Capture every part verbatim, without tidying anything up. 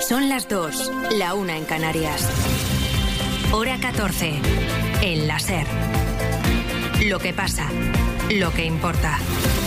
Son las dos, la una en Canarias. Hora catorce, en la SER. Lo que pasa, lo que importa.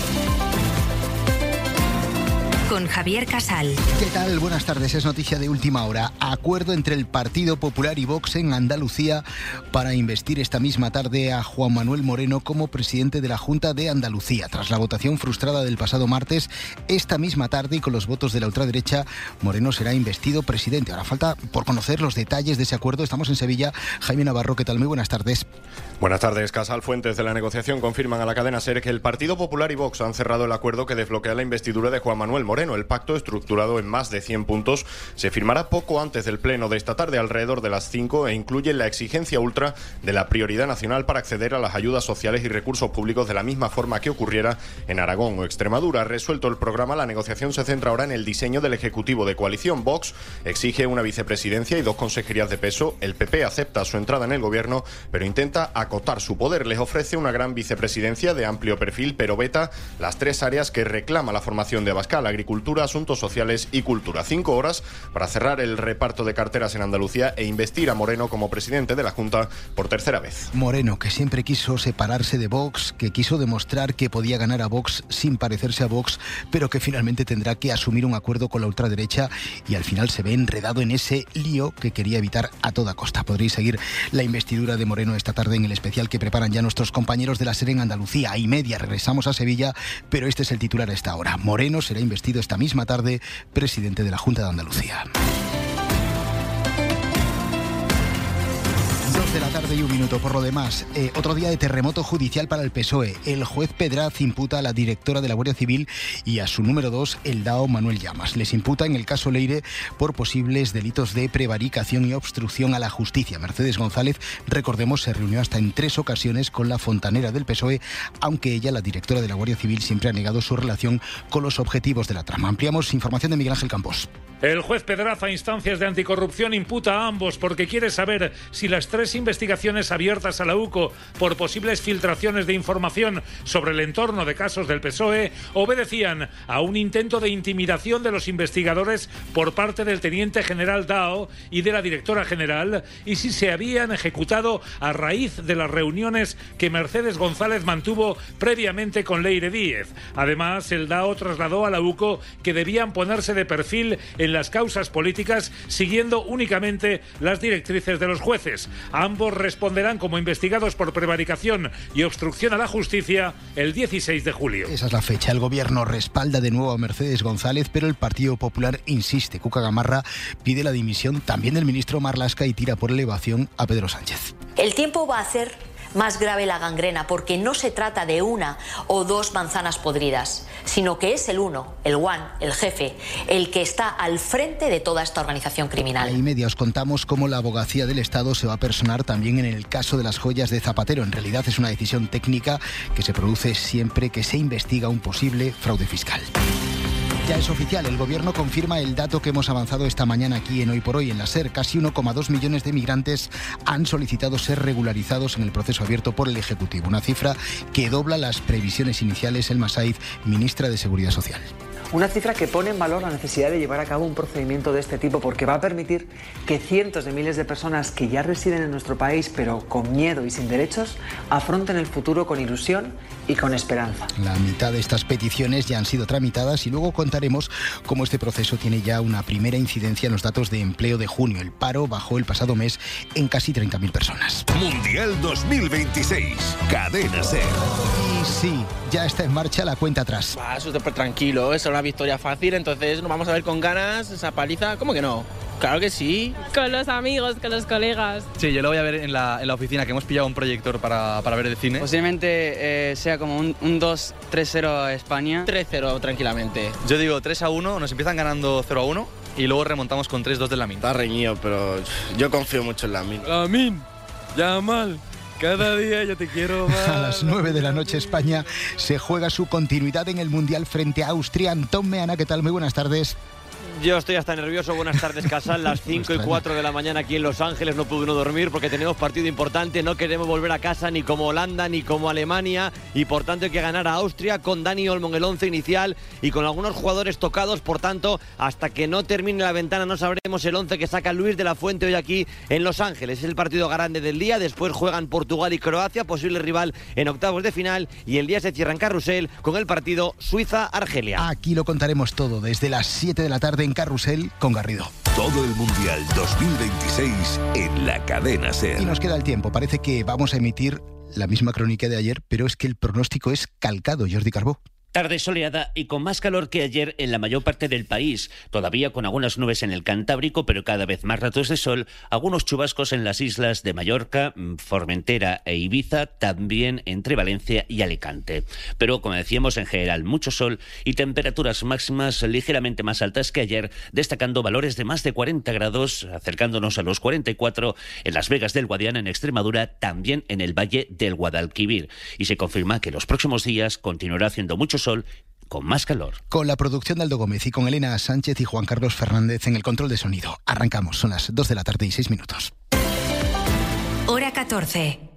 Con Javier Casal. ¿Qué tal? Buenas tardes. Es noticia de última hora. Acuerdo entre el Partido Popular y Vox en Andalucía para investir esta misma tarde a Juan Manuel Moreno como presidente de la Junta de Andalucía. Tras la votación frustrada del pasado martes, esta misma tarde y con los votos de la ultraderecha, Moreno será investido presidente. Ahora falta por conocer los detalles de ese acuerdo. Estamos en Sevilla. Jaime Navarro, ¿qué tal? Muy buenas tardes. Buenas tardes, Casal. Fuentes de la negociación confirman a la cadena SER que el Partido Popular y Vox han cerrado el acuerdo que desbloquea la investidura de Juan Manuel Moreno. El pacto, estructurado en más de cien puntos, se firmará poco antes del pleno de esta tarde, alrededor de las cinco, e incluye la exigencia ultra de la prioridad nacional para acceder a las ayudas sociales y recursos públicos de la misma forma que ocurriera en Aragón o Extremadura. Resuelto el programa, la negociación se centra ahora en el diseño del Ejecutivo de coalición. Vox exige una vicepresidencia y dos consejerías de peso. El P P acepta su entrada en el gobierno, pero intenta acotar su poder. Les ofrece una gran vicepresidencia de amplio perfil, pero veta las tres áreas que reclama la formación de Abascal: agricultura, asuntos sociales y cultura. Cinco horas para cerrar el reparto de carteras en Andalucía e investir a Moreno como presidente de la Junta por tercera vez. Moreno, que siempre quiso separarse de Vox, que quiso demostrar que podía ganar a Vox sin parecerse a Vox, pero que finalmente tendrá que asumir un acuerdo con la ultraderecha y al final se ve enredado en ese lío que quería evitar a toda costa. Podréis seguir la investidura de Moreno esta tarde en el especial que preparan ya nuestros compañeros de la SER en Andalucía. A y media regresamos a Sevilla, pero este es el titular a esta hora. Moreno será investido esta misma tarde presidente de la Junta de Andalucía. Dos de la tarde y un minuto. Por lo demás, eh, otro día de terremoto judicial para el P S O E. El juez Pedraz imputa a la directora de la Guardia Civil y a su número dos, el D A O Manuel Llamas. Les imputa en el caso Leire por posibles delitos de prevaricación y obstrucción a la justicia. Mercedes González, recordemos, se reunió hasta en tres ocasiones con la fontanera del P S O E, aunque ella, la directora de la Guardia Civil, siempre ha negado su relación con los objetivos de la trama. Ampliamos información de Miguel Ángel Campos. El juez Pedraz, a instancias de anticorrupción, imputa a ambos porque quiere saber si las tres investigaciones abiertas a la U C O por posibles filtraciones de información sobre el entorno de casos del P S O E obedecían a un intento de intimidación de los investigadores por parte del teniente general D A O y de la directora general, y si se habían ejecutado a raíz de las reuniones que Mercedes González mantuvo previamente con Leire Díez. Además, el D A O trasladó a la U C O que debían ponerse de perfil en las causas políticas siguiendo únicamente las directrices de los jueces. Ambos responderán como investigados por prevaricación y obstrucción a la justicia el dieciséis de julio. Esa es la fecha. El gobierno respalda de nuevo a Mercedes González, pero el Partido Popular insiste. Cuca Gamarra pide la dimisión también del ministro Marlaska y tira por elevación a Pedro Sánchez. El tiempo va a hacer más grave la gangrena, porque no se trata de una o dos manzanas podridas, sino que es el uno, el one, el jefe, el que está al frente de toda esta organización criminal. Y media os contamos cómo la abogacía del Estado se va a personar también en el caso de las joyas de Zapatero. En realidad es una decisión técnica que se produce siempre que se investiga un posible fraude fiscal. Ya es oficial, el gobierno confirma el dato que hemos avanzado esta mañana aquí en Hoy por Hoy en la SER. Casi uno coma dos millones de migrantes han solicitado ser regularizados en el proceso abierto por el Ejecutivo. Una cifra que dobla las previsiones iniciales. Elma Said, ministra de Seguridad Social. Una cifra que pone en valor la necesidad de llevar a cabo un procedimiento de este tipo, porque va a permitir que cientos de miles de personas que ya residen en nuestro país, pero con miedo y sin derechos, afronten el futuro con ilusión y con esperanza. La mitad de estas peticiones ya han sido tramitadas y luego contaremos cómo este proceso tiene ya una primera incidencia en los datos de empleo de junio. El paro bajó el pasado mes en casi treinta mil personas. Mundial dos mil veintiséis, Cadena SER. Y sí, ya está en marcha la cuenta atrás. Ah, súper tranquilo, es una victoria fácil, entonces nos vamos a ver con ganas esa paliza. ¿Cómo que no? Claro que sí. Con los amigos, con los colegas. Sí, yo lo voy a ver en la, en la oficina, que hemos pillado un proyector para, para ver el cine. Posiblemente eh, sea como un, un dos tres cero a España. tres cero tranquilamente. Yo digo tres a uno, nos empiezan ganando cero a uno y luego remontamos con tres dos de Lamine. Está reñido, pero yo confío mucho en Lamine. Lamine, ya mal. Cada día yo te quiero más. A las nueve de la noche España se juega su continuidad en el Mundial frente a Austria. Antón Meana, ¿qué tal? Muy buenas tardes. Yo estoy hasta nervioso. Buenas tardes, Casal. Las cinco y cuatro de la mañana aquí en Los Ángeles. No pude uno dormir porque tenemos partido importante. No queremos volver a casa ni como Holanda ni como Alemania. Y por tanto hay que ganar a Austria con Dani Olmo en el once inicial y con algunos jugadores tocados. Por tanto, hasta que no termine la ventana no sabremos el once que saca Luis de la Fuente hoy aquí en Los Ángeles. Es el partido grande del día. Después juegan Portugal y Croacia, posible rival en octavos de final. Y el día se cierra en Carrusel con el partido Suiza-Argelia. Aquí lo contaremos todo desde las siete de la tarde en Carrusel con Garrido. Todo el Mundial dos mil veintiséis en la cadena SER. Y nos queda el tiempo. Parece que vamos a emitir la misma crónica de ayer, pero es que el pronóstico es calcado, Jordi Carbó. Tarde soleada y con más calor que ayer en la mayor parte del país, todavía con algunas nubes en el Cantábrico, pero cada vez más ratos de sol, algunos chubascos en las islas de Mallorca, Formentera e Ibiza, también entre Valencia y Alicante. Pero, como decíamos, en general mucho sol y temperaturas máximas ligeramente más altas que ayer, destacando valores de más de cuarenta grados, acercándonos a los cuarenta y cuatro en Las Vegas del Guadiana, en Extremadura, también en el Valle del Guadalquivir. Y se confirma que los próximos días continuará haciendo mucho sol con más calor. Con la producción de Aldo Gómez y con Elena Sánchez y Juan Carlos Fernández en el control de sonido. Arrancamos, son las dos de la tarde y seis minutos. Hora catorce.